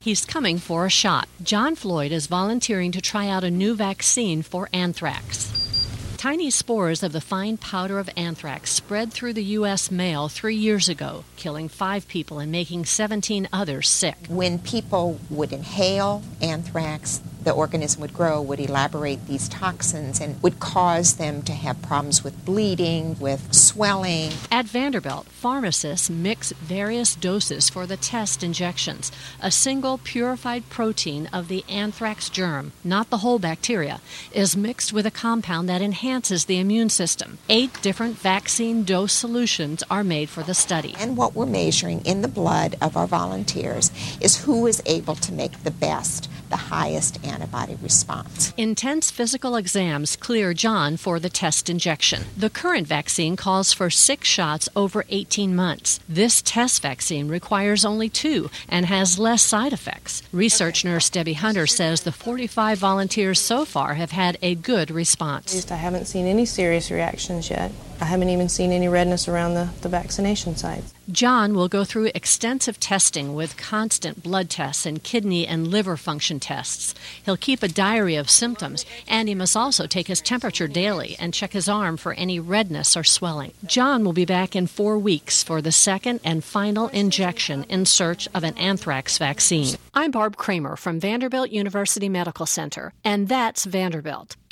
He's coming for a shot. John Floyd is volunteering to try out a new vaccine for anthrax. Tiny spores of the fine powder of anthrax spread through the U.S. mail 3 years ago, killing 5 people and making 17 others sick. When people would inhale anthrax, the organism would grow, would elaborate these toxins, and would cause them to have problems with bleeding, with swelling. At Vanderbilt, pharmacists mix various doses for the test injections. A single purified protein of the anthrax germ, not the whole bacteria, is mixed with a compound that enhances the immune system. 8 different vaccine dose solutions are made for the study. And what we're measuring in the blood of our volunteers is who is able to make the best, the highest antibody response. Intense physical exams clear John for the test injection. The current vaccine calls for 6 shots over 18 months. This test vaccine requires only 2 and has less side effects. Research nurse Debbie Hunter says the 45 volunteers so far have had a good response. I haven't seen any serious reactions yet. I haven't even seen any redness around the vaccination sites. John will go through extensive testing with constant blood tests and kidney and liver function tests. He'll keep a diary of symptoms, and he must also take his temperature daily and check his arm for any redness or swelling. John will be back in 4 weeks for the second and final injection in search of an anthrax vaccine. I'm Barb Kramer from Vanderbilt University Medical Center, and that's Vanderbilt.